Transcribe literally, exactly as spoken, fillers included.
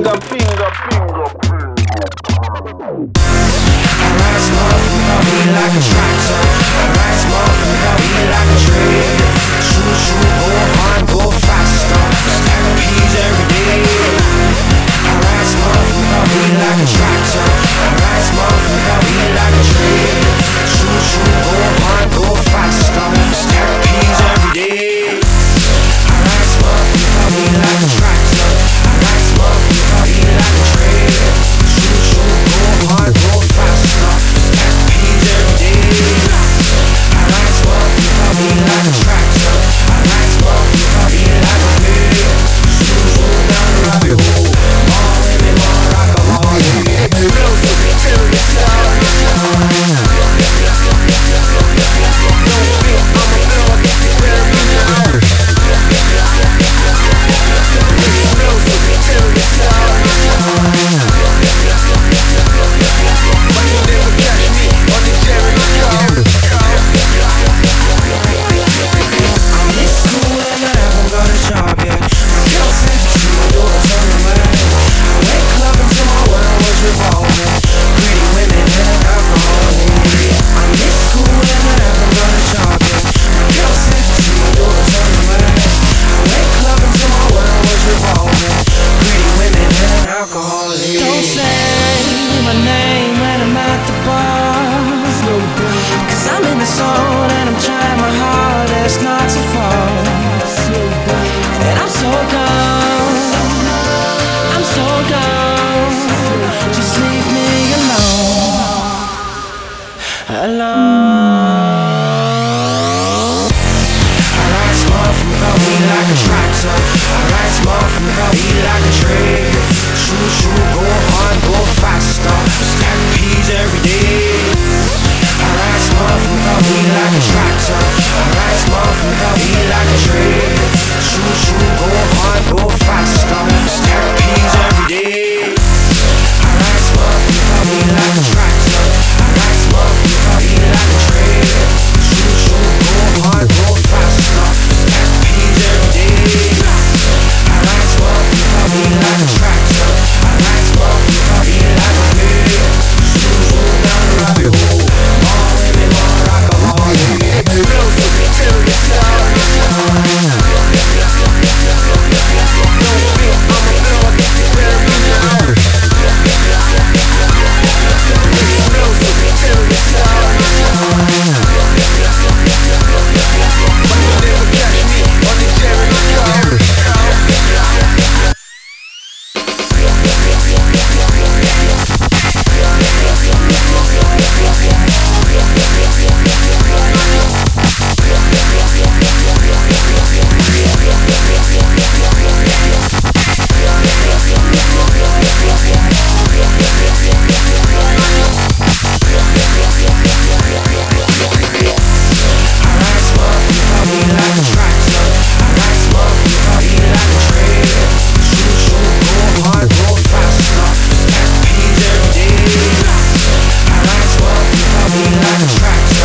finger, finger, finger, finger. Alright, motherfucker, we like a tractor. Alright, motherfucker, we like a train. Shoot, shoot, go hard, go faster. Stack peas every day. Alright, motherfucker, we like a tractor. Alright, motherfucker, we like a train. Shoot, shoot, go hard, go faster. Stack peas every day. Alright, motherfucker, we like a tractor. Alright, motherfucker, we like a train. Shoot, shoot, go hard, go faster. Stack peas every day. Alright, motherfucker, we like a tractor. Alright, motherfucker, we like a train. Shoot, shoot down the rabbit hole. More women, more alcohol. Explosive till you start. Don't feel I'm a thug, it's very now. Explosive till you start. But you never catch me on the Jericho. I'm in school and I haven't got a job yet. My girl said to my doors on the way. I went clubbing till my world was revolving. Pretty women and alcohol. I'm in school and I haven't got a job yet. My girl said to my doors on the way. I went clubbing till my world was revolving. Pretty women and alcohol. Don't say my name when I'm at the bar. Cause I'm in the zone and I'm trying my hardest not to fall. And I'm so gone, I'm so gone. Just leave me alone, alone. Alright, motherfucker, we like a tractor. Alright, motherfucker, we like a train. Shoot, shoot, go hard, go faster. Stack peas every day. Alright, motherfucker, we like a tractor. Alright, motherfucker, we like a train. Shoot, shoot, go hard, go faster. Stack peas every day. Alright, motherfucker, we like a tractor. Alright, motherfucker, we like a train. Shoot, shoot, go hard, go faster. Stack peas every day. Alright, motherfucker, we like a tractor. Alright, motherfucker, we like a train. Shoot, shoot down the rabbit hole. More women, more alcohol. Explosive till you start. Don't feel I'm a thug, it's very now. Explosive till you start. But you never catch me on the Jericho. Tractor.